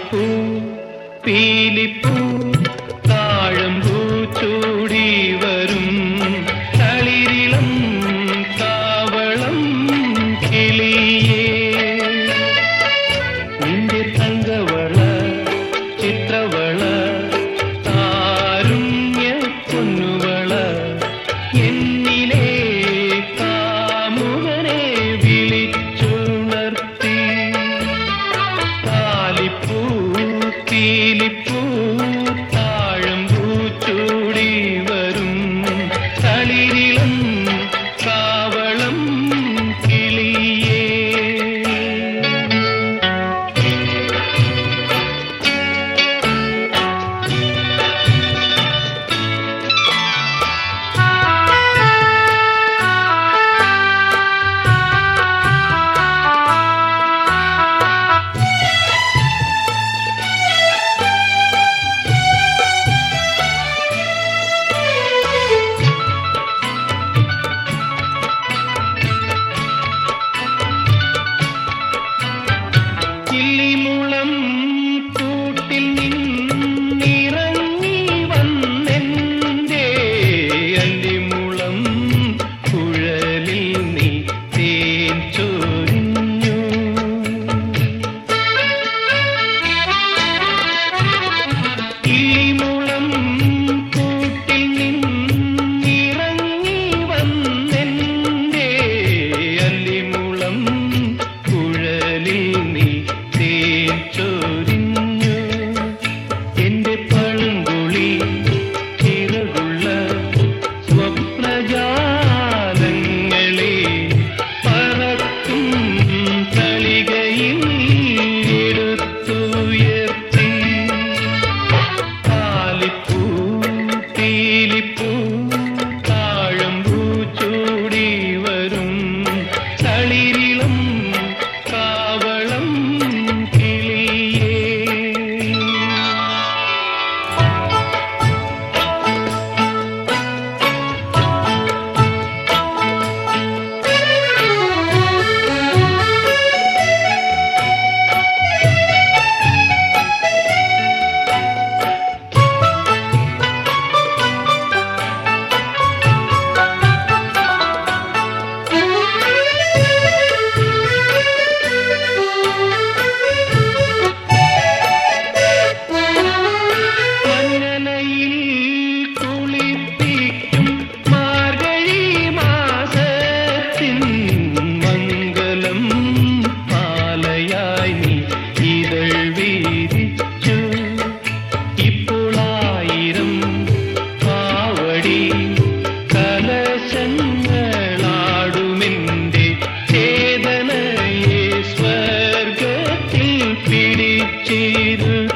താലിപ്പൂ പീലിപ്പൂ താഴമ്പൂ ചൂടി വരും തളിരിളം കാവളം കിളിയേ നിന്റെ തങ്കവള ചിത്രവള താരുണ്യ പൊന്നുവള എന്നിലെ കാമുകനെ വിളിച്ചുണർത്തി താലിപ്പൂ പീലിപ്പൂ താഴമ്പൂ ചൂടി വരും തളിരിളം കാവളം കിളിയേ കിളിമുളം കൂട്ടിൽ നിന്നിറങ്ങി വന്നെന്റെ അല്ലിമുളം കുഴലിൽ നീ തേൻ ചൊരിഞ്ഞു കിളിമുളം കൂട്ടിൽ നിന്നിറങ്ങി വന്നെന്റെ അല്ലിമുളം കുഴലിൽ നീ തേൻ ചൊരിഞ്ഞു എന്റെ പളുങ്കുളി ചിറകുള്ള സ്വപ്നജാലങ്ങളെ പറക്കും തളികയിൽ എടുത്തുയർത്തി താലിപ്പൂ പീലിപ്പൂ താഴമ്പൂ ചൂടി വരും തളിരിളം കാവളം കിളിയേ കലശങ്ങളാടുമെന്റെ ചേതനയെ സ്വർഗത്തിൽ പിടിച്ചിരുത്തി